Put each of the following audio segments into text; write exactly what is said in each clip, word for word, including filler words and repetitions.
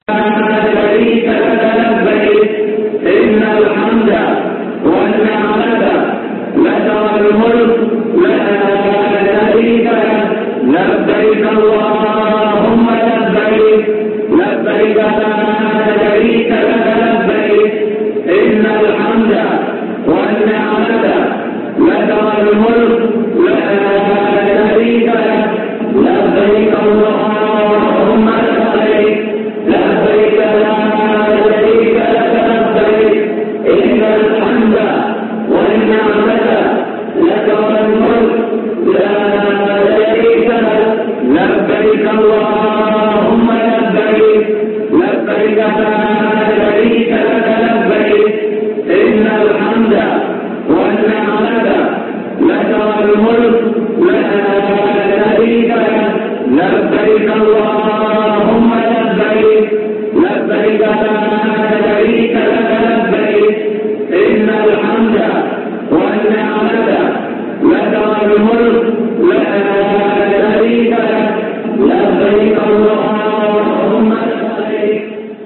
شريك لك لبيك إن الحمد والنعمة لك والملك لا شريك لك لبيك اللهم لبيك لبيك لا شريك لك لبيك إن الحمد والنعمة لك والملك لا شريك لك لبيك اللهم لبيك لبيك لا شريك لك لبيك إن الحمد والنعمة لك والملك لا شريك لك لبيك اللهم لبيك لبيك لا شريك لك لبيك إن الحمد والنعمة لك والملك لا شريك لك لبيك اللهم لبيك لبيك لا شريك لك لبيك إن الحمد والنعمة لك والملك لا شريك لك لبيك اللهم لبيك.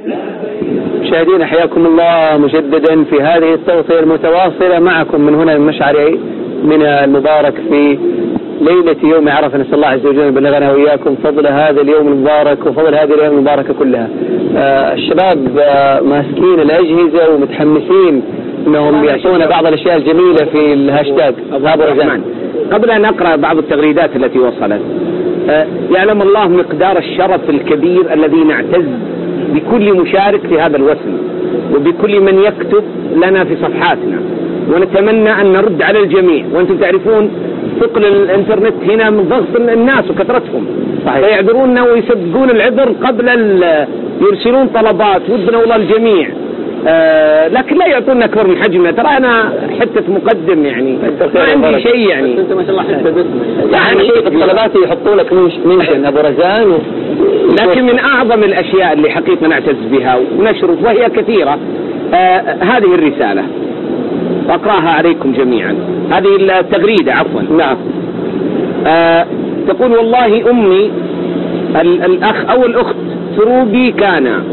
مشاهدينا حياكم الله مجددا في هذه التغطية المتواصلة معكم من هنا من مشعر من المبارك في ليلة يوم عرفة. نسأل الله عز وجل أن يبلغنا وإياكم فضل هذا اليوم المبارك وفضل هذه الأيام المباركة كلها. آه الشباب آه ماسكين الأجهزة ومتحمسين أنهم يعطونا بعض الأشياء الجميلة في الهاشتاج. أبو رزان، قبل أن أقرأ بعض التغريدات التي وصلت، آه يعلم الله مقدار الشرف الكبير الذي نعتز بكل مشارك في هذا الوسم وبكل من يكتب لنا في صفحاتنا، ونتمنى أن نرد على الجميع. وأنتم تعرفون ثقل الانترنت هنا من ضغط الناس وكثرتهم، فيعذروننا ويسبقون العذر قبل يرسلون طلبات. ودنا والله الجميع آه لكن لا يعطونا أكبر من حجمنا. ترى أنا حتة مقدم يعني ما عندي شيء يعني. أنت ما شاء الله حتة باسم يعني في الطلبات يحطوا لك منشن أبو رزان و... لكن من أعظم الأشياء اللي حقيقة نعتز بها ونشرف وهي كثيرة آه هذه الرسالة أقرأها عليكم جميعا. هذه التغريدة عفوا. نعم. آه تقول: والله أمي الأخ أو الأخت فروبي كان،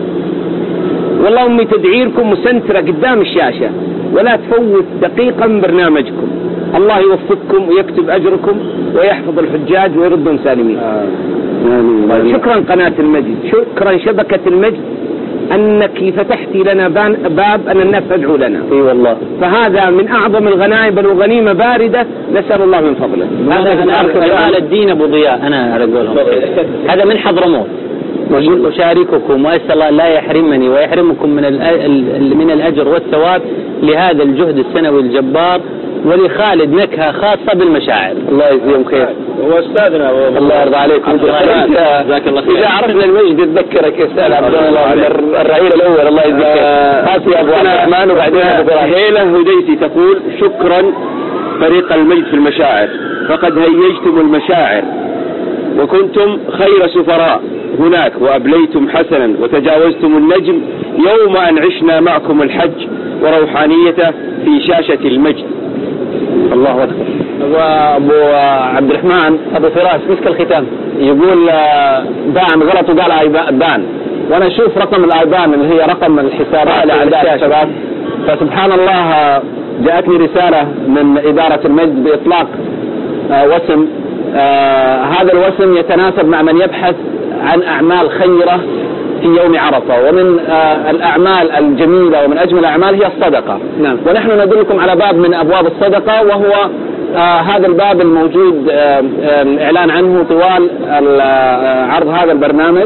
والله أمي تدعيركم مسنترة قدام الشاشة ولا تفوت دقيقة من برنامجكم. الله يوفقكم ويكتب أجركم ويحفظ الحجاج ويردهم سالمين. آه. آه. شكرا قناة المجد، شكرا شبكة المجد أنك فتحتي لنا باب أن الناس تدعو لنا. اي والله. فهذا من أعظم الغنائم، بل وغنيمة باردة نسأل الله من فضله. هذا جمال الدين أبو ضياء. أنا أقولهم هذا من حضرموت، أشارككم وأسأل الله لا يحرمني ويحرمكم من من الأجر والثواب لهذا الجهد السنوي الجبار، ولخالد نكهة خاصة بالمشاعر. الله يجزيهم خير. هو أستاذنا الله يرضى عليكم. جزاك الله خير. إذا عرفنا المجد نتذكرك يا أستاذ عبد الله الرعيل الأول. الله يجزيك خير. خاصة أبو عبد الرحمن وبعدين أبو إبراهيم. هيلة هديتي تقول: شكرا فريق المجد في المشاعر، فقد هيجتم المشاعر وكنتم خير سفراء هناك، وأبليتم حسنا وتجاوزتم النجم يوم أن عشنا معكم الحج وروحانيته في شاشة المجد. الله أكبر. وأبو عبد الرحمن أبو فراس مسك الختام يقول بان غلط وقال آيبان، وأنا أشوف رقم الآيبان اللي هي رقم الحسابات على الشاشة. فسبحان الله جاءتني رسالة من إدارة المجد بإطلاق وسم. آه هذا الوسم يتناسب مع من يبحث عن أعمال خيرة في يوم عرفة، ومن آه الأعمال الجميلة ومن أجمل الأعمال هي الصدقة. نعم. ونحن ندلكم على باب من أبواب الصدقة، وهو آه هذا الباب الموجود آه الإعلان عنه طوال عرض هذا البرنامج،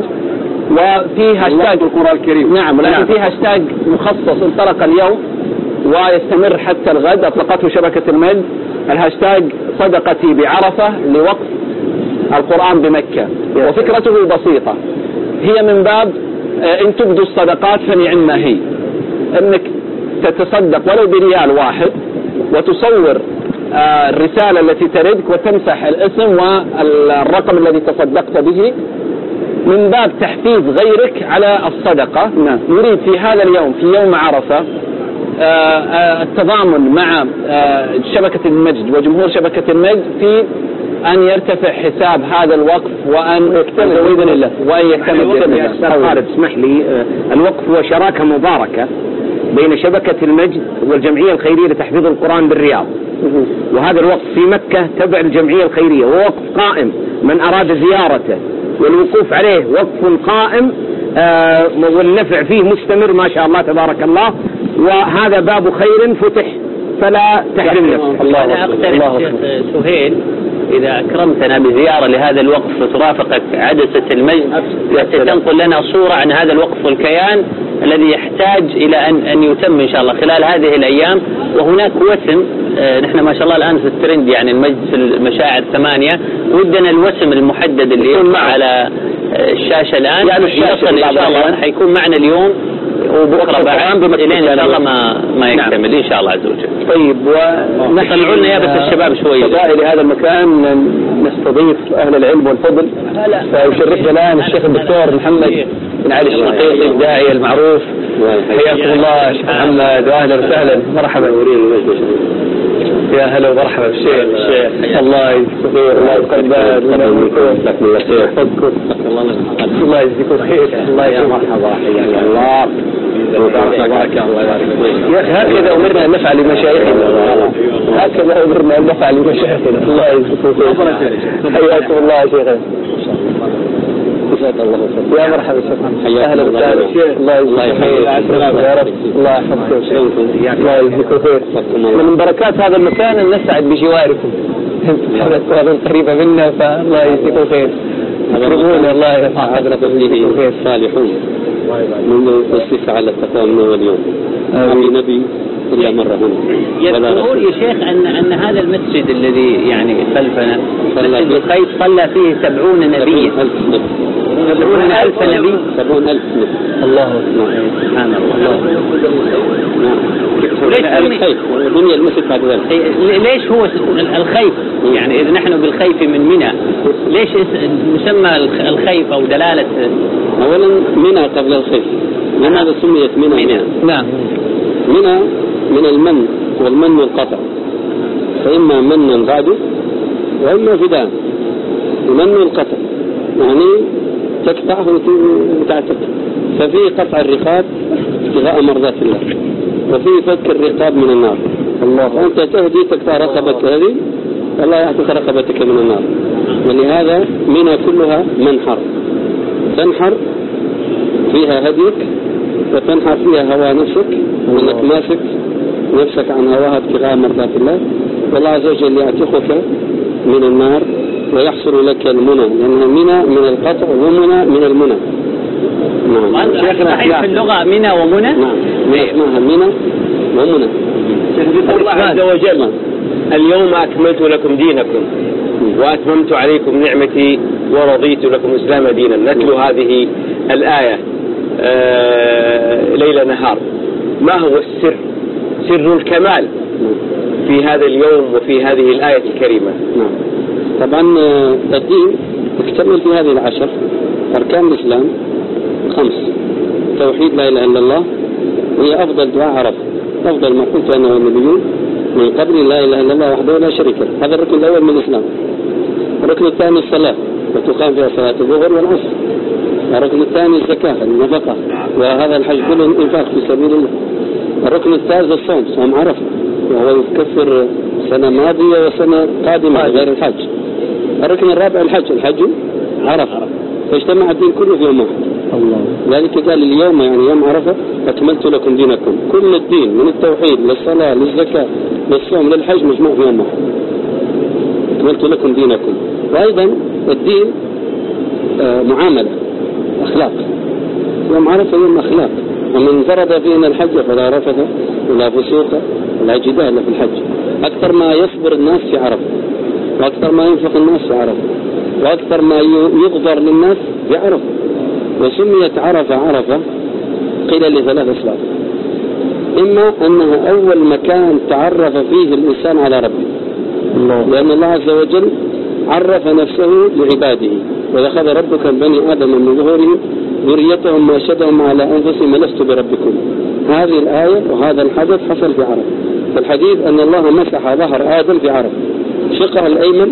وفيه هاشتاج القرآن الكريم. نعم. ولكن فيه هاشتاج مخصص انطلق اليوم ويستمر حتى الغد، أطلقته شبكة المجد، الهاشتاج صدقتي بعرفة لوقف القرآن بمكة. وفكرته بسيطة، هي من باب إن تبدوا الصدقات فنعم ما هي، أنك تتصدق ولو بريال واحد وتصور الرسالة التي تردك وتمسح الاسم والرقم الذي تصدقت به، من باب تحفيز غيرك على الصدقة. نعم. نريد في هذا اليوم في يوم عرفة التضامن مع شبكة المجد وجمهور شبكة المجد في أن يرتفع حساب هذا الوقف وأن يكتمل بإذن الله وأن يكتمل بإذن الله. أستاذ خالد اسمح لي، الوقف هو شراكة مباركة بين شبكة المجد والجمعية الخيرية لتحفيظ القرآن بالرياض، وهذا الوقف في مكة تبع الجمعية الخيرية، ووقف قائم من أراد زيارته والوقوف عليه وقف قائم آه والنفع فيه مستمر ما شاء الله تبارك الله، وهذا باب خير فتح فلا تحرم نفسك. أنا أقترح شيخ سهيل إذا أكرمتنا بزيارة لهذا الوقف ترافقك عدسة المجد حتى تنقل لنا صورة عن هذا الوقف والكيان الذي يحتاج إلى أن أن يتم إن شاء الله خلال هذه الأيام. وهناك وسم آه نحن ما شاء الله الآن في الترند، يعني المجد في المشاعر ثمانية، ودنا الوسم المحدد اللي يطلع على الشاشة الآن يعني يصل إن شاء الله حيكون معنا اليوم وبكرة بعد إلين إن شاء الله ما ما يكتمل نعم. إن شاء الله عز وجل. طيب ونطلعوا لنا يا بس الشباب شوية فضائل هذا المكان نستضيف أهل العلم والفضل، فيشرفنا الآن الشيخ الدكتور محمد بن علي الشنقيطي الداعية المعروف. حياكم الله شيخ محمد وأهلا وسهلا مرحبا. يا هلا ومرحبا بالشيخ. الله يستغفر الله يقبل الله يجزيكم خير. الله يا مرحبا حياك الله. يا أخي هكذا أمرنا أن نفعل لمشايخنا، هكذا أمرنا أن نفعل لمشايخنا. الله يجزيكم خير. حياكم الله يا شيخنا. يا مرحبا شيخ. اهلا وسهلا شيخ. الله يجزيك خير يا رب. الله يحفظكم. الله يجزيكم خير. من بركات هذا المكان ان نسعد بجواركم. هذا قريبه منا فالله يجزيكم خير. اقربونا الله يرفع قدركم خير. صالحون من يصف على التقوى من اول يوم. ما في نبي إلا مرة هنا. يقول يا شيخ أن أن هذا المسجد الذي يعني خلفنا مسجد الخيف صلى فيه سبعون نبيا. سبعون ألف نبي. سبعون ألف نبي. الله أكبر. سبحان الله. نعم. الخيف بني المسجد بعد ذلك. ليش هو الخيف؟ يعني إذا نحن بالخيف من منى، ليش مسمى الخيف أو دلالة؟ أولا منى قبل الخيف. لماذا سميت منى؟ منى. نعم. منى من المن والمن والقطع، فإما من بعده وإما فداء. المن والقطع يعني تقطعه وتعتق، ففي قطع الرقاب ابتغاء مرضات الله، وفي فك الرقاب من النار. الله فأنت تهدي تقطع رقبتك هذه والله يعتق رقبتك من النار. ولهذا منى كلها منحر، تنحر فيها هديك وتنحر فيها هوى نفسك، انك ماسك نفسك عن هواها ابتغاء مرضات الله، والله عز وجل يعتقك من النار ويحصل لك المنى، لأنها منى من القطع ومنى من المنى. نعم. صحيح في اللغة منى ومنى. نعم. اسمها منى ومنى. الله عز وجل اليوم أكملت لكم دينكم وأتممت عليكم نعمتي ورضيت لكم الإسلام دينا. نتلو هذه الآية آه ليل نهار. ما هو السر؟ سر الكمال في هذا اليوم وفي هذه الآية الكريمة. نعم. طبعا الدين يكتمل في هذه العشر. أركان الإسلام خمس: توحيد لا إله إلا الله، وهي أفضل دعاء عرف، أفضل ما قلت أنا والنبيون من قبل لا إله إلا الله وحده لا شريك له. هذا الركن الأول من الإسلام. الركن الثاني الصلاة، وتقام فيها صلاة الظهر والعصر. الركن الثاني الزكاة النفقة، وهذا الحج كله انفاق في سبيل الله. الركن الثالث الصوم، صوم عرفة، وهو يكفر سنة ماضية وسنة قادمة غير الحج. الركن الرابع الحج، الحج عرفة، فاجتمع الدين كله في يوم واحد. الله. ذلك قال اليوم يعني يوم عرفة أكملت لكم دينكم. كل الدين من التوحيد للصلاة للزكاة للصوم للحج مجموع في يوم واحد. أكملت لكم دينكم. وأيضا الدين آه معاملة أخلاق. يوم عرفة يوم أخلاق، ومن فرض فينا الحج فلا رفث ولا فسوق ولا جدال في الحج. أكثر ما يصبر الناس في عرفة، وأكثر ما ينفق الناس في عرفة، وأكثر ما يغفر للناس في عرفة. وسميت عرفة عرفة قيل لثلاث أسباب: إما أنها أول مكان تعرف فيه الإنسان على ربه، لأن الله عز وجل عرف نفسه لعباده: وإذا أخذ ربك بني آدم من ظهورهم ذريتهم وأشهدهم على أنفسهم لست بربكم. هذه الآية وهذا الحدث حصل في عرفة. فالحديث أن الله مسح ظهر آدم في عرفة، شقه الأيمن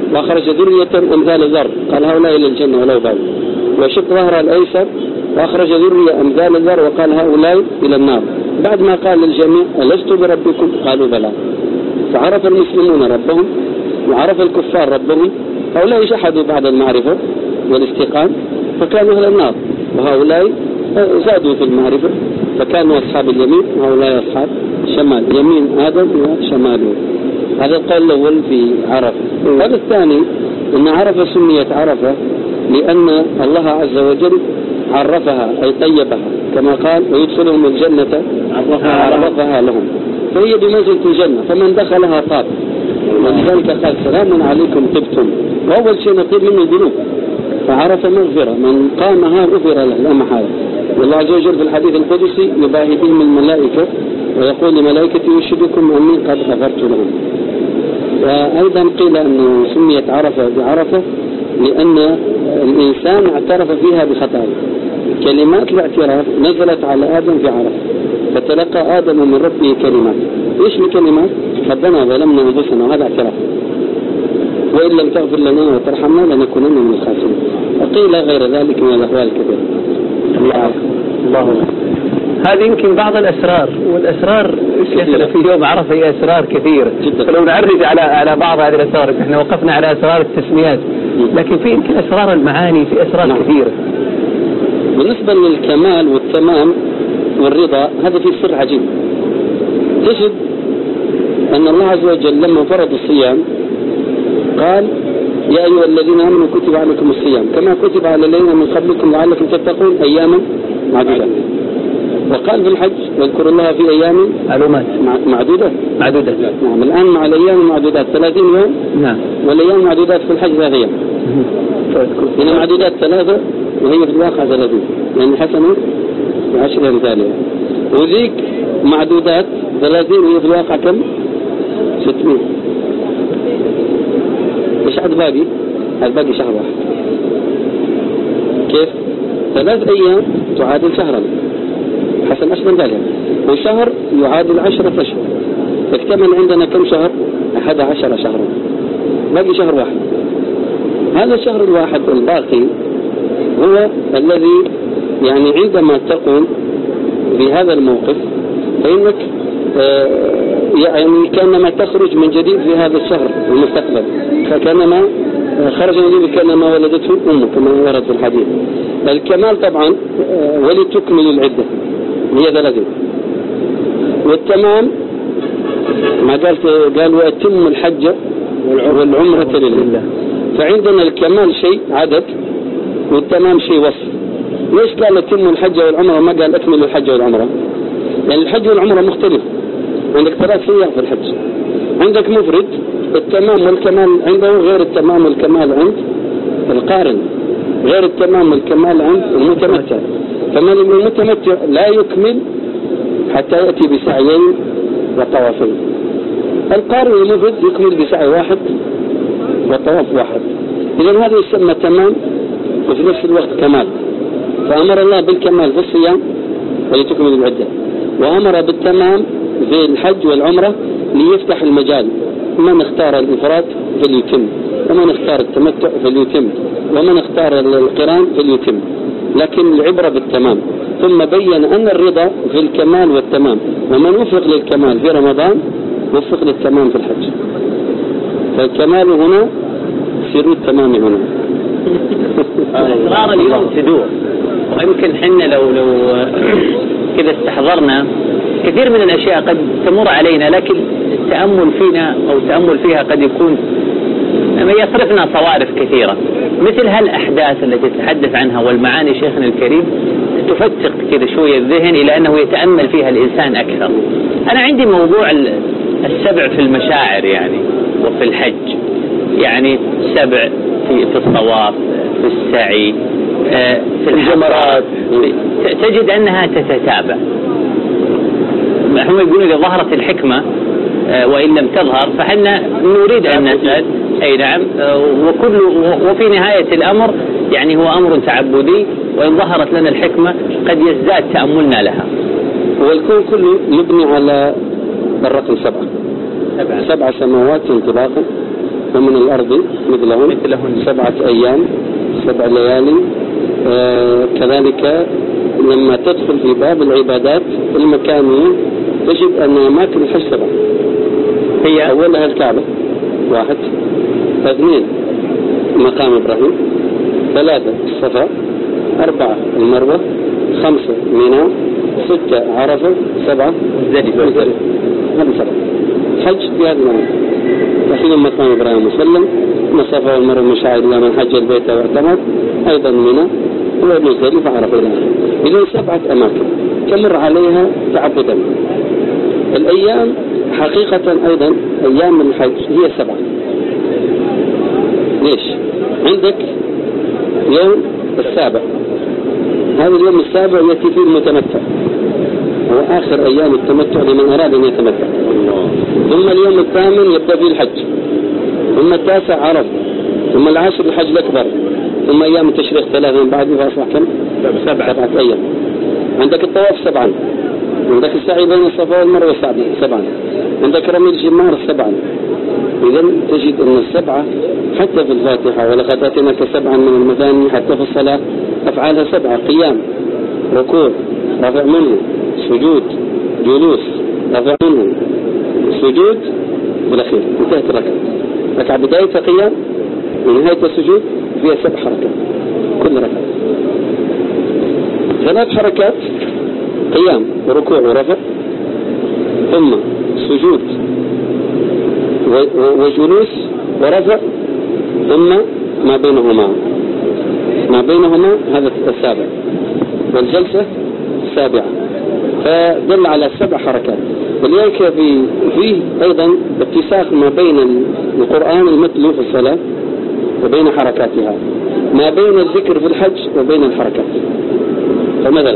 وأخرج ذرية أمثال ذر قال هؤلاء إلى الجنة ولا يبالي. وشق ظهر الأيسر وأخرج ذرية أمثال ذر وقال هؤلاء إلى النار. بعد ما قال للجميع ألست بربكم قالوا بلى. فعرف المسلمون ربهم وعرف الكفار ربهم. هؤلاء جحدوا بعد المعرفة والاستيقان فكانوا أهل النار، وهؤلاء زادوا في المعرفة فكانوا أصحاب اليمين وهؤلاء أصحاب الشمال، يمين آدم وشمال. هذا القول الأول في عرفة. هذا الثاني أن عرفة سميت عرفة لأن الله عز وجل عرفها أي طيبها كما قال ويدخلهم الجنة عرفها لهم، فهي بمنزلة الجنة فمن دخلها طاب، ولذلك قال سلام عليكم طبتم. وأول شيء نطيب منه الذنوب فعرف مغفرة من قامها غفر له لا محالة. والله عز وجل في الحديث القدسي يباهي بهم الملائكة ويقول لملائكتي يشهدكم أني قد غفرت لهم. وأيضا قيل أنه سميت عرفة بعرفة لأن الإنسان اعترف فيها بخطأه. كلمات الاعتراف نزلت على آدم في عرفة فتلقى آدم من ربه كلمات. إيش الكلمات؟ ربنا ظلمنا أنفسنا وهذا اعتراف، وإن لم تغفر لنا وترحمنا لنكونن من الخاسرين. وقيل غير ذلك من الأحوال الكثيرة. الله الله هذه يمكن بعض الأسرار، والأسرار شيخنا في يوم عرفة هي أسرار كثيرة، فلو نعرج على على بعض هذه الأسرار. احنا وقفنا على أسرار التسميات لكن في يمكن أسرار المعاني، في أسرار نعم. كثيرة. بالنسبة للكمال والتمام والرضا هذا في سر عجيب. تجد أن الله عز وجل لما فرض الصيام قال يا أيها الذين آمنوا كتب عليكم الصيام كما كتب على الذين من قبلكم لعلكم تتقون أياما معدودة. وقال في الحج واذكروا الله في أيام معلومات معدودة معدودة نعم. الآن مع الأيام المعدودات ثلاثين يوم نعم، والأيام المعدودات في الحج ثلاثة أيام. هنا معدودات ثلاثة وهي في الواقع ثلاثين، يعني حسنة بعشر أمثالها. وذيك معدودات ثلاثين وهي في الواقع كم؟ ستمائة. إيش عاد باقي؟ عاد باقي شهر واحد. كيف؟ ثلاث أيام تعادل شهرا حسن أشهر ذلك، وشهر يعادل عشرة أشهر. فاكتمل عندنا كم شهر؟ أحد عشر شهرا، باقي شهر واحد. هذا الشهر الواحد الباقي هو الذي يعني عندما تقول في هذا الموقف فإنك آه يعني كأنما تخرج من جديد في هذا الشهر المستقبل، فكأنما خرج من جديد كأنما ولدته أمه كما ورد في الحديث. الكمال طبعا آه ولتكمل العدة هي ثلاثين، والتمام ما قال قال وأتم الحج والعمرة لله. فعندنا الكمال شيء عدد والتمام شيء وصف. ليش قال أتم الحج والعمرة ما قال أكمل الحج والعمرة؟ يعني الحج والعمرة مختلف. عندك ثلاث سياق في الحج، عندك مفرد التمام والكمال عنده غير التمام والكمال عند القارن، غير التمام والكمال عند المتمتع. فمن المتمتع لا يكمل حتى يأتي بسعيين وطوافين. القارن المفرد يكمل بسعي واحد وطواف واحد. إذن هذا يسمى تمام وفي نفس الوقت كمال. فأمر الله بالكمال في الصيام ولتكمل العدة، وأمر بالتمام في الحج والعمرة ليفتح المجال. من اختار الإفراد فليتم، ومن اختار التمتع فليتم، ومن اختار القران فليتم، لكن العبرة بالتمام. ثم بين أن الرضا في الكمال والتمام، ومن وفق للكمال في رمضان وفق للتمام في الحج. فالكمال هنا سر التمام هنا. أسرار اليوم تدور، ويمكن حنا لو لو كذا استحضرنا كثير من الأشياء قد تمر علينا، لكن التأمل فينا أو التأمل فيها قد يكون يصرفنا صوارف كثيرة، مثل هالأحداث التي تتحدث عنها والمعاني شيخنا الكريم تفتق كذا شوية الذهن إلى أنه يتأمل فيها الإنسان أكثر. أنا عندي موضوع السبع في المشاعر يعني وفي الحج، يعني سبع في, في الطواف، في السعي، في الجمرات، تجد أنها تتتابع. هم يقولون إذا ظهرت الحكمة وإن لم تظهر فحنا نريد أن نسأل. أي نعم. وكل وفي نهاية الأمر يعني هو أمر تعبدي، وإن ظهرت لنا الحكمة قد يزداد تأملنا لها. والكون كله مبني على الرقم سبعة. سبع سماوات انطلاقا ومن الأرض مثلهم سبعة أيام سبع ليالي. آه كذلك لما تدخل في باب العبادات المكانية تجد أن أماكن الحج سبعة، هي أولها الكعبة واحد، اثنين مقام إبراهيم، ثلاثة الصفا، أربعة المروة، خمسة منى، ستة عرفة، سبعة مزدلفة. هذه سبعة حج في هذا المعنى. تحيل مقام إبراهيم وسلم، الصفا والمروة من شعائر الله من حج البيت واعتمر، أيضا منى ومزدلفة عرفة إلى آخره. إذن سبعة أماكن تمر عليها تعبدا. الأيام حقيقة أيضا أيام الحج هي سبعة. ليش؟ عندك يوم السابع، هذا اليوم السابع يأتي فيه المتمتع، هو آخر أيام التمتع لمن أراد أن يتمتع. ثم اليوم الثامن يبدأ فيه الحج، ثم التاسع عرفة، ثم العاشر الحج الأكبر، ثم أيام التشريق ثلاثة من بعد فأصبح كم؟ سبعة أيام. عندك الطواف سبعا، عندك السعي بين الصفا والمروة سبعا، عندك رمي الجمار سبعا. إذن تجد أن السبعة حتى في الفاتحة ولقد آتيناك سبعا من المثاني، حتى في الصلاة أفعالها سبعة: قيام، ركوع، رفع منه، سجود، جلوس، رفع منه، سجود، بالأخير انتهت الركعة. ركعة بداية قيام ونهاية السجود فيها سبع حركات كل ركعة. ثلاث حركات: قيام وركوع ورفع، ثم سجود وجلوس ورفع، ثم ما بينهما ما بينهما هذا السابع، والجلسة السابعة، فدل على سبع حركات. ولذلك في فيه أيضا اتساق ما بين القرآن المتلو في الصلاة وبين حركاتها، ما بين الذكر في الحج وبين الحركات. فمثلا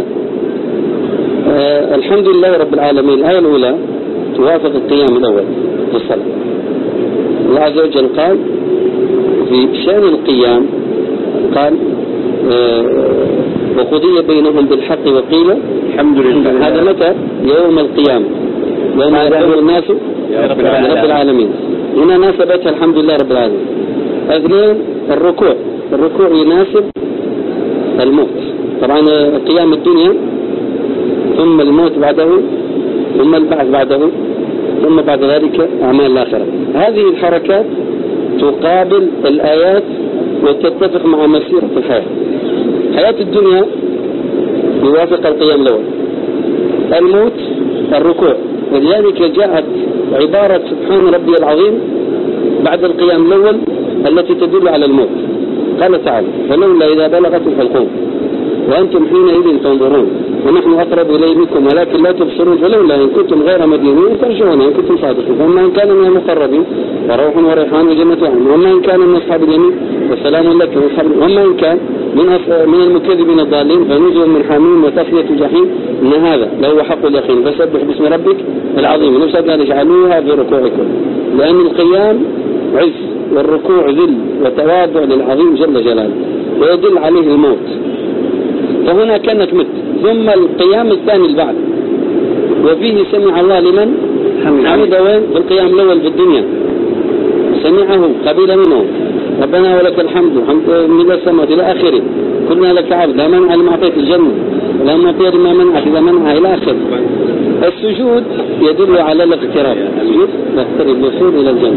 آه الحمد لله رب العالمين الآية الأولى توافق القيام الأول في الصلاة. الله عز وجل قال في شأن القيام، قال آه وقضي بينهم بالحق وقيل الحمد لله. هذا متى؟ يوم القيامة، يوم يقوم الناس رب العالمين. هنا ناسبتها الحمد لله رب العالمين. اثنين الركوع، الركوع يناسب الموت، طبعا قيام الدنيا ثم الموت بعده ثم البعث بعده ثم بعد ذلك أعمال الآخرة. هذه الحركات تقابل الآيات وتتفق مع مسيرة الحياة. حياة الدنيا يوافق القيام الأول، الموت الركوع، ولذلك جاءت عبارة سبحان ربي العظيم بعد القيام الأول التي تدل على الموت. قال تعالى: فلولا إذا بلغت الحلقوم وأنتم حينئذ تنظرون ونحن أقرب إليه منكم ولكن لا تبصرون، فلولا إن كنتم غير مدينين ترجعون إن كنتم صادقين. فأما إن كان من المقربين فروح وريحان وجنة نعيم، وأما إن كان من أصحاب اليمين فسلام لك من أصحاب، وأما إن كان من من المكذبين الضالين فنزل من حميم وتصلية جحيم، إن هذا لهو حق اليقين. فسبح باسم ربك العظيم. نفس قال اجعلوها في ركوعكم، لأن القيام عز والركوع ذل وتواضع للعظيم جل جلاله، ويدل عليه الموت. فهنا كانت مت. ثم القيام الثاني البعد، وفيه سمع الله لمن حمده. وين؟ في القيام الأول في الدنيا سمعه قبيل منه ربنا ولك الحمد حمد من السماء إلى آخره، كلنا لك عبد لا منع لما أعطيت الجنة ولا معطي لما منعك إذا منع إلى آخره. السجود يدل على الاقتراب، السجود يقترب الوصول إلى الجنة.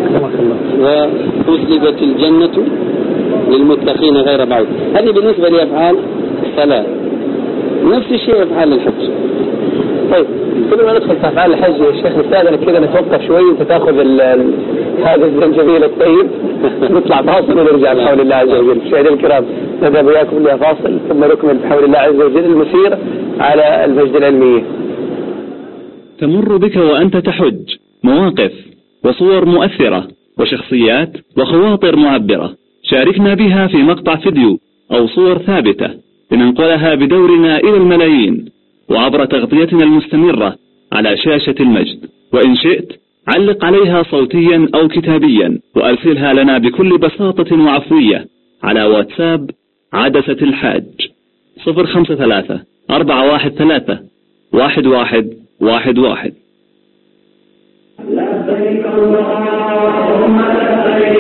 وأسلبت الجنة للمتقين غير بعيد. هذه بالنسبة لأفعال الصلاة. نفس الشيء أفعال الحج. طيب كل ما ندخل في أفعال الحج يا شيخ نستاذنك كذا نتوقف شوي وانت تاخذ هذا الزنجبيل الطيب نطلع فاصل ونرجع بحول الله عز وجل. مشاهدينا الكرام نذهب وياكم إلى فاصل ثم نكمل بحول الله عز وجل المسير على المجد العلمية. تمر بك وأنت تحج مواقف وصور مؤثرة وشخصيات وخواطر معبرة، شاركنا بها في مقطع فيديو أو صور ثابتة لننقلها بدورنا إلى الملايين وعبر تغطيتنا المستمرة على شاشة المجد. وإن شئت علق عليها صوتيا أو كتابيا وأرسلها لنا بكل بساطة وعفوية على واتساب عدسة الحاج صفر خمسة ثلاثة أربعة واحد ثلاثة واحد واحد واحد واحد. لبيك اللهم لبيك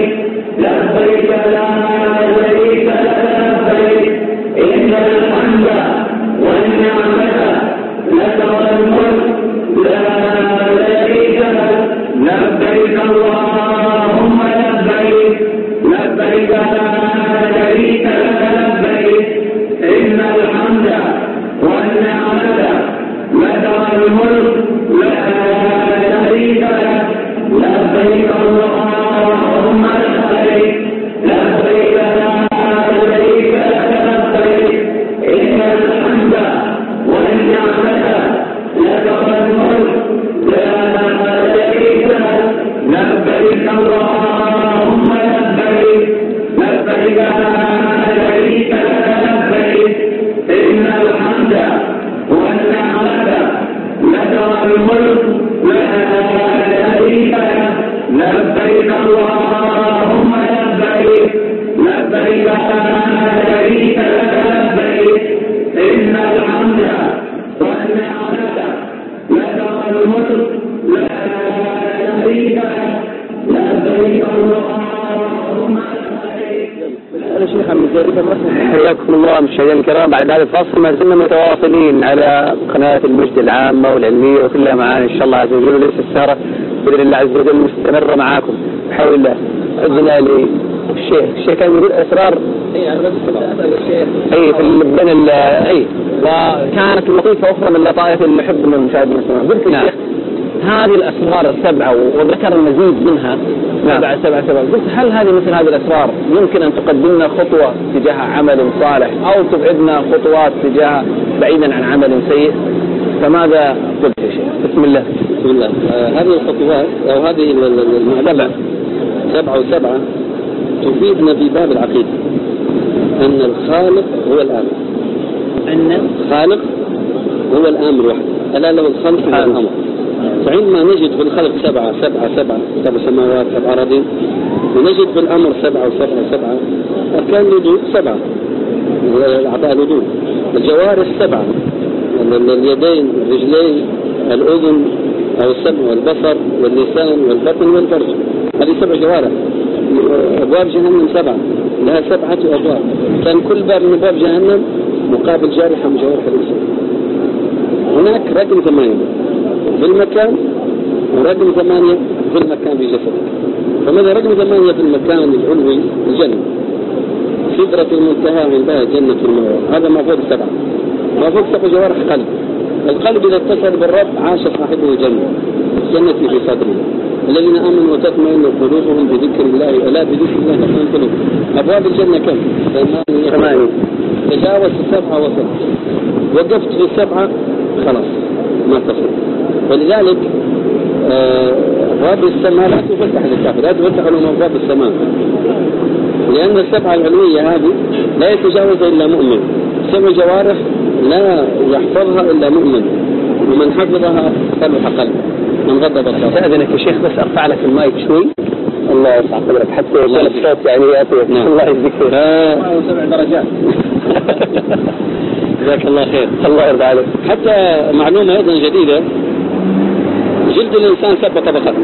الملك لا شريك له لبيك اللهم لبيك لبيك لا شريك لك لبيك إن الحمد والنعمة لك والملك لا شريك له لبيك اللهم لبيك لبيك لا شريك لك لبيك إن الحمد والنعمة لك والملك لا شريك له لبيك اللهم لبيك لبيك لا شريك لك لبيك إن الحمد والنعمة لك والملك لا شريك له لبيك اللهم لبيك. أنا شيخ عبد الجليل حياكم الله مشاهدينا الكرام. بعد هذا الفصل ما زلنا متواصلين على قناة المجد العامة والعلمية وكلها معانا إن شاء الله عز وجل، وليس السهرة بإذن الله عز وجل مستمرة معاكم بحول الله. عندنا للشيخ الشيخ كان يقول أسرار أي أي في بين أي وكانت لطيفة أخرى من اللطائف اللي نحب من المشاهدين السماء. قلت يا شيخ هذه الأسرار السبعة وذكر المزيد منها سبعة سبعة سبعة، قلت هل هذه مثل هذه الأسرار يمكن أن تقدمنا خطوة تجاه عمل صالح أو تبعدنا خطوات تجاه بعيدا عن عمل سيء؟ فماذا قلت يا شيخ؟ بسم الله. بسم الله. آه هذه الخطوات أو هذه المعلومات سبعة وسبعة تفيدنا في باب العقيدة أن الخالق هو الآمر، أن الخالق هو الآمر وحده، ألا له الخلق والأمر. فعندما نجد في الخلق سبعة سبعة سبعة سبع سماوات سبع أراضين، ونجد في الأمر سبعة وسبعة سبعة أركان الوجود سبعة، أعضاء الوجود، الجوارح سبعة، اليدين الرجلين الأذن أو السمع والبصر واللسان والبطن والفرج، هذه سبع جوارح. أبواب جهنم سبعة لها سبعة أبواب، كان كل باب من أبواب جهنم مقابل جارحة من جوارح الإنسان. هناك رقم ثمانية في المكان ورقم ثمانية في المكان في جسدك. فماذا رقم ثمانية في المكان العلوي الجنة، سدرة المنتهى عندها جنة المأوى، هذا ما فوق سبعة. ما فوق سبع جوارح قلب، القلب إذا اتصل بالرب عاش صاحبه جنة، جنة في صدره. الذين آمنوا وتطمئن قلوبهم بذكر الله ألا بذكر الله تطمئن القلوب. أبواب الجنة كم؟ ثمانية. تجاوز السبعة وصل، وقفت في السبعة خلاص ما تصل. ولذلك أبواب السماء لا تفتح للكافر، لا تفتح لهم أبواب السماء، لأن السبعة العلوية هذه لا يتجاوز إلا مؤمن. سبع جوارح لا يحفظها إلا مؤمن، ومن حفظها صلح قلبه من غضب الله. استأذنك يا شيخ بس أرفع لك المايك شوي. الله يرفع قدرك حتى يكون الصوت يعني يأتي. نعم. الله يجزيك خير. سبع درجات. جزاك الله خير. الله يرضى عليك. حتى معلومة أيضا جديدة، جلد الإنسان سبع طبقات.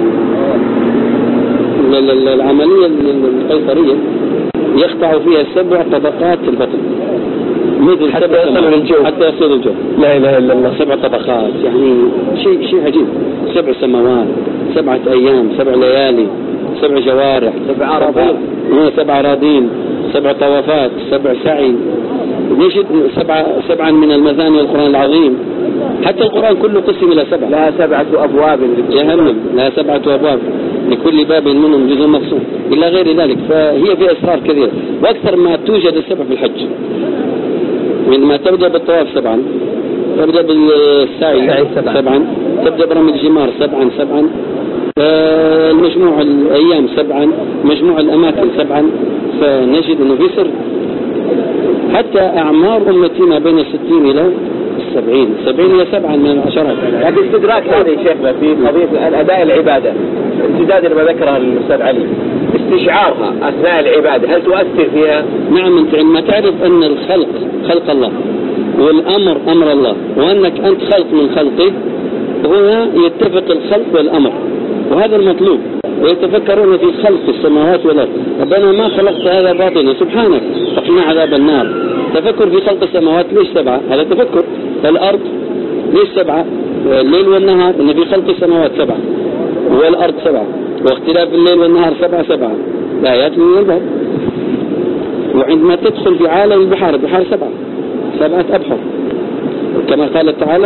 العملية القيصرية يقطع فيها سبع طبقات البطن مثل حتى يصل للجو، حتى يصل للجو. لا إله إلا الله. سبع طبقات يعني شيء شيء عجيب. سبع سماوات، سبعة أيام، سبع ليالي، سبع جوارح، سبع أراضين، سبع أراضين، سبع طوافات، سبع سعي. نجد سبعة سبعا من المثاني والقرآن العظيم. حتى القرآن كله قسم إلى سبعة. لها سبعة أبواب جهنم، لها سبعة أبواب لكل باب منهم جزء مقسوم إلى غير ذلك. فهي في أسرار كثيرة، وأكثر ما توجد السبع في الحج. عندما تبدأ بالطواف سبعا، تبدأ بالسعي سبعا، تبدأ برمي الجمار سبعا سبعا، المجموع الأيام سبعا، مجموع الأماكن سبعا. فنجد أنه في سر. حتى أعمار أمتي ما بين الستين إلى السبعين، سبعين إلى سبعا من العشرات. لكن استدراك هذه يا شيخنا في قضية الأداء العبادة، امتداد ما ذكرها الأستاذ علي، استشعارها أثناء العبادة هل تؤثر فيها؟ نعم. أنت عندما تعرف أن الخلق خلق الله والأمر أمر الله، وأنك أنت خلق من خلقه، هنا يتفق الخلق والأمر، وهذا المطلوب. ويتفكرون في خلق السماوات والأرض، ربنا ما خلقت هذا باطلا سبحانك فقنا عذاب النار. تفكر في خلق السماوات ليش سبعة؟ هذا تفكر. الأرض ليش سبعة؟ الليل والنهار إن في خلق السماوات سبعة والأرض سبعة، واختلاف الليل والنهار سبعة سبعة، الآيات من الباب. وعندما تدخل في عالم البحار، البحار سبعة سبعة أبحر كما قال تعالى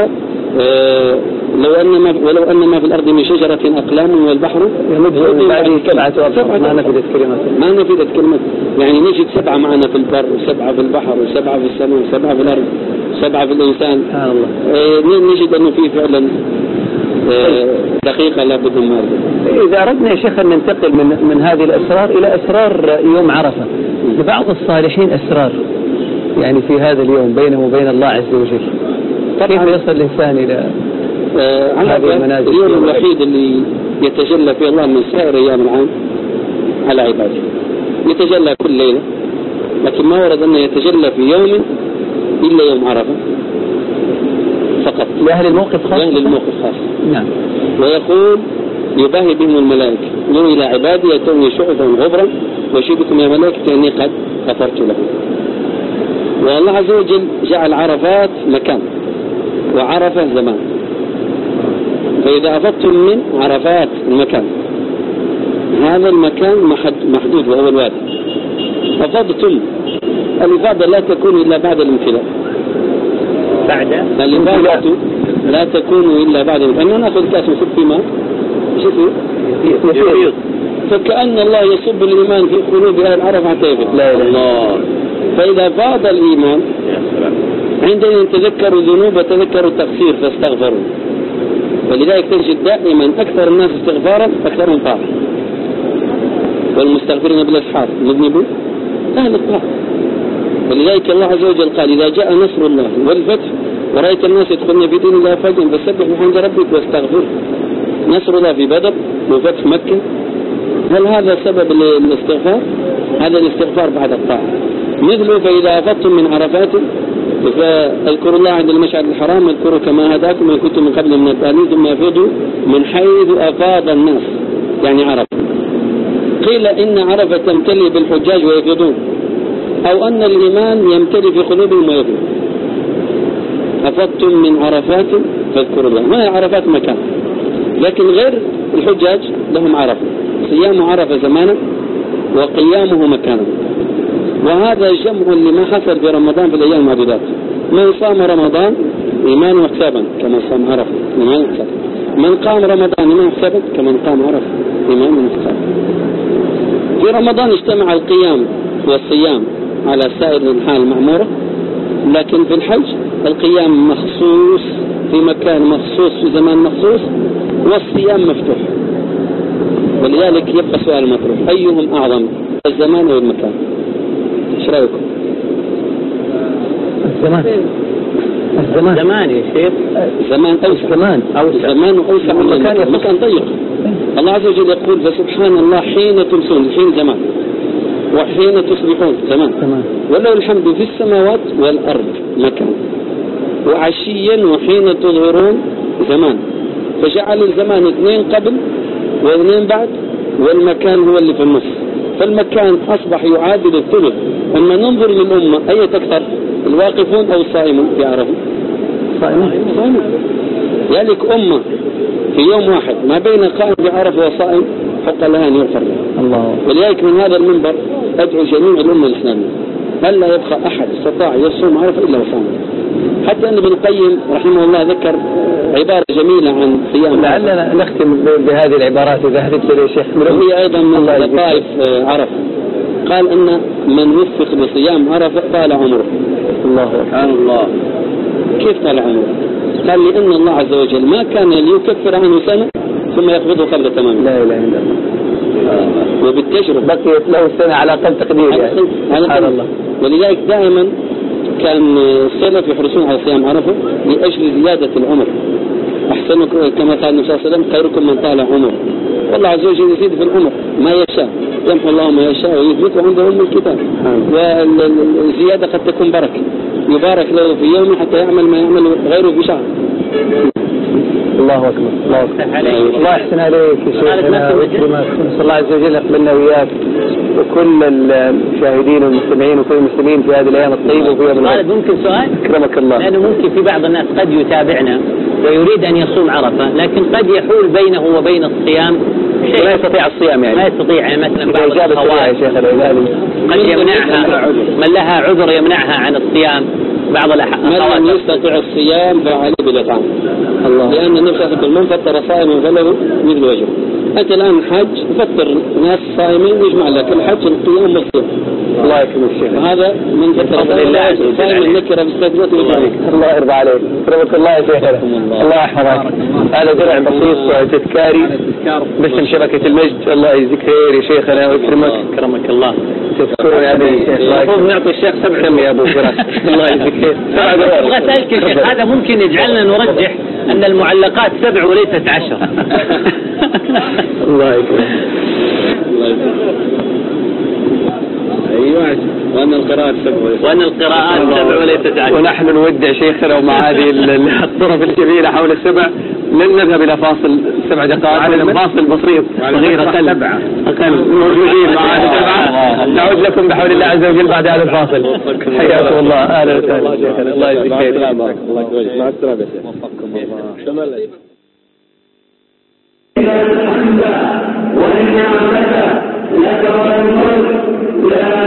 آه لو أن ما ولو أن ما في الأرض من شجرة أقلام والبحر يمده من بعد سبعة أبحر ما نفذت كلمته ما نفذت كلمته. يعني نجد سبعة معنا في البر وسبعة في البحر وسبعة في السماء وسبعة في الأرض وسبعة في الإنسان. سبحان الله. آه نجد أنه في فعلا آه دقيقة لابد من هذا. إذا أردنا يا شيخ أن ننتقل من من هذه الأسرار إلى أسرار يوم عرفة، لبعض الصالحين أسرار يعني في هذا اليوم بينه وبين الله عز وجل، كيف يصل الإنسان إلى آه هذه المنازل؟ اليوم الوحيد اللي يتجلى فيه الله من سائر أيام العام على عباده، يتجلى كل ليلة، لكن ما ورد أنه يتجلى في يوم إلا يوم عرفة فقط. لأهل الموقف خاصة؟ لأهل الموقف خاصة. نعم. ويقول يباهي بهم الملائكة قولوا إلى عبادي يأتوني شعثا غبرا وشبكم يا ملائكة أني قد غفرت لهم. والله عز وجل جعل عرفات مكان وعرفة زمان، فإذا أفضتم من عرفات المكان هذا المكان محدود وهو الوادي، أفضتم الإفاضة لا تكون إلا بعد الامتلاء. بعد الإفاضة لا تكون إلا بعد الامتلاء. أننا نأخذ كاس ونصب في ماء يفيض، فكأن الله يصب الإيمان في قلوب أهل عرفة حتى يفيض. لا إله إلا الله. فإذا فاض الإيمان عندما يتذكروا الذنوب وتذكروا التقصير فاستغفروا. ولذلك تجد دائما أكثر الناس استغفارا أكثرهم طاعة، والمستغفرين بالأسحار مذنبون أهل الطاعة. ولذلك الله عز وجل قال إذا جاء نصر الله والفتح ورأيت الناس يدخلون في دين الله فجأة فسبح بحمد ربك واستغفر. نصر الله في بدر وفتح مكة، هل هذا سبب الاستغفار؟ هذا الاستغفار بعد الطاعة. مثله فإذا أفضتم من عرفات فاذكروا الله عند المشعر الحرام واذكروا كما هداكم وإن كنتم من قبل من التالين ثم يفيضوا من حيث أفاض الناس يعني عرفة. قيل إن عرفة تمتلئ بالحجاج ويفيضون، أو أن الإيمان يمتلئ في قلوبهم ويفيض. أفضتم من عرفات فاذكروا الله. ما هي عرفات مكان، لكن غير الحجاج لهم عرفة، صيام عرفة زمانا وقيامه مكانا. وهذا جمع لما حصل في رمضان في الأيام المعدودات. من صام رمضان إيمانا واحتسابا كما صام عرفة إيمانا واحتسابا، من قام رمضان إيمانا واحتسابا كمن قام عرفة إيمانا واحتسابا. في رمضان اجتمع القيام والصيام على سائر الحال المعمورة، لكن في الحج القيام مخصوص في مكان مخصوص في زمان مخصوص والصيام مفتوح. ولذلك يبقى سؤال مطروح، أيهم أعظم الزمان أو المكان؟ ايش رايكم؟ الزمان. الزمان زمان يا شيخ، زمان أوسع، زمان أوسع زمان أوسع من المكان، مكان ضيق. الله عز وجل يقول فسبحان الله حين تمسون الحين زمان وحين تصبحون زمان، وله الحمد في السماوات والأرض مكان، وعشيا وحين تظهرون زمان. فجعل الزمان اثنين قبل واثنين بعد، والمكان هو اللي في النص. فالمكان أصبح يعادل الثلث. أما ننظر للأمة أي تكثر الواقفون أو الصائمون في عرفة؟ صائمون. صائمون. ذلك أمة في يوم واحد ما بين قائم بعرفة وصائم حق لها أن يغفر لها. الله. ولذلك من هذا المنبر أدعو جميع الأمة الإسلامية ألا يبقى أحد استطاع يصوم عرفة إلا وصام. حتى أن ابن القيم رحمه الله ذكر عبارة جميلة عن صيام. لعلنا نختم بهذه العبارات إذا حدثت لي شيخ. وهي أيضا من لطائف عرفة. قال أن من وفق لصيام عرفة طال عمره. الله سبحان الله. كيف طال عمره؟ قال لأن الله عز وجل ما كان ليكفر عنه سنة ثم يقبضه قبل تمام. لا إله إلا الله. وبالتجربة بقيت له سنة على أقل تقدير يعني. سبحان الله. ولذلك دائما كان السلف يحرصون على صيام عرفة لأجل زيادة العمر. أحسن كما قال النبي صلى الله عليه وسلم خيركم من طال عمره. والله عز وجل يزيد في العمر ما يشاء، يمحو الله ما يشاء ويثبت عنده أم الكتاب. والزيادة قد تكون بركة، يبارك له في يوم حتى يعمل ما يعمل غيره في شهر. الله أكبر. الله أكبر. الله يحسن عليك يا شيخنا ويكرمك. نسأل الله عز وجل يقبلنا وياك وكل المشاهدين والمستمعين وكل المسلمين في هذه الأيام الطيبة وفي هذا الوقت. ممكن سؤال؟ أكرمك الله. لأنه ممكن في بعض الناس قد يتابعنا ويريد أن يصوم عرفة، لكن قد يحول بينه وبين الصيام شيء لا يستطيع الصيام يعني. ما يستطيع يعني مثلا بعض الأخوات قد يمنعها، من لها عذر يمنعها عن الصيام، بعض من الأخوات لم يستطع الصيام فعليه بالإطعام. الله. لأن النبي صلى الله عليه وسلم من فطر صائما فله مثل وجهه. أنت الآن حج فطر ناس صائمين يجمع لك الحج القيام والصيام. الله يكرمك الشيخ. وهذا من فطر الله صائم النكرة باستثناء وجهه. الله يرضى عليك. رحمك الله يا شيخنا. الله يحفظك. هذا درع بسيط تذكاري باسم شبكة المجد. الله يجزيك خير يا شيخنا ويكرمك. كرمك الله. تذكرون هذا الشيخ. المفروض نعطي الشيخ سبع كم يا ابو فراس. الله يجزيك خير. ابغى اسالك يا شيخ، هذا ممكن يجعلنا نرجح ان المعلقات سبع وليست عشر. الله يكرمك. أيوة. وأن القراءات سبع وأن القراءات سبع وليست عشر. ونحن نودع شيخنا ومع هذه الطرف الجميلة حول السبع لن نذهب إلى فاصل سبع دقائق، فاصل بسيط صغير أقل أقل موجودين معنا سبعة. نعود لكم بحول الله عز وجل بعد هذا الفاصل. حياكم الله. أهلا وسهلا شيخنا. الله يجزيك خير. مع السلامة. وفقكم الله. الحمد والنعمة لك والملك لا